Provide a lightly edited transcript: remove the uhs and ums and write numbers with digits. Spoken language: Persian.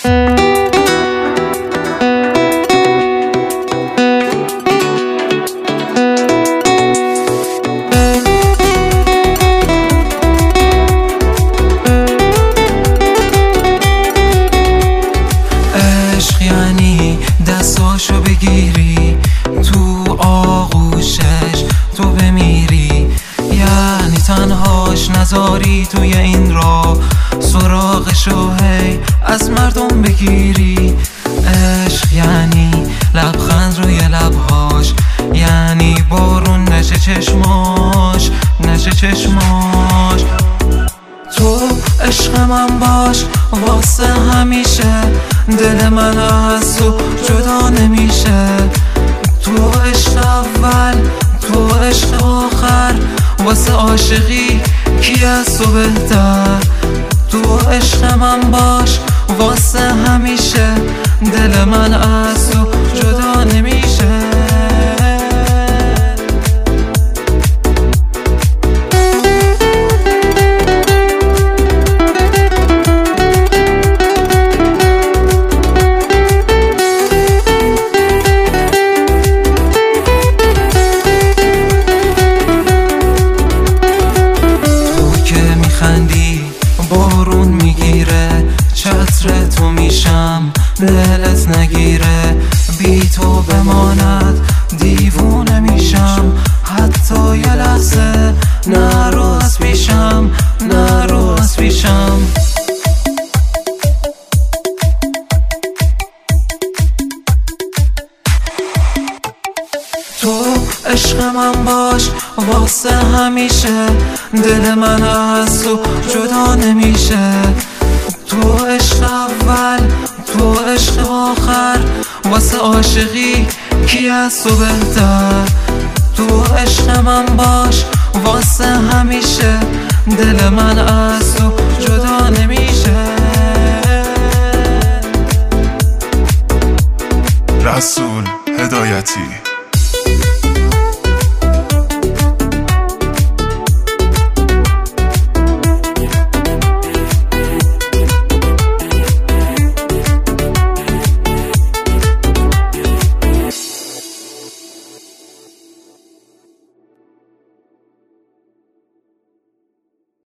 یعنی دستاشو بگیری تو آغوشش تو بمیری، یعنی تنهاش نذاری توی این راه، سراغشو هی از مردم بگیری. عشق یعنی لبخند روی لبهاش، یعنی بارون نشه چشماش نشه چشماش. تو عشق من باش واسه همیشه، دل من از تو جدا نمیشه. تو عشق اول تو عشق آخر، واسه عاشقی کی از تو بهتر. تو عشق من باش واسه همیشه، دل من از تو جدا نمیشه. بارون میگیره چتر تو میشم دلت نگیره، بی تو بماند دیوونه میشم. حتی یه لحظه نرو از پیشم نرو از پیشم. تو عشق من باش واسه همیشه، دل من از تو جدا نمیشه. تو عشق اول تو عشق آخر، واسه عاشقی کی از تو بهتر. تو عشق من باش واسه همیشه، دل من از تو جدا نمیشه. رسول هدایتی.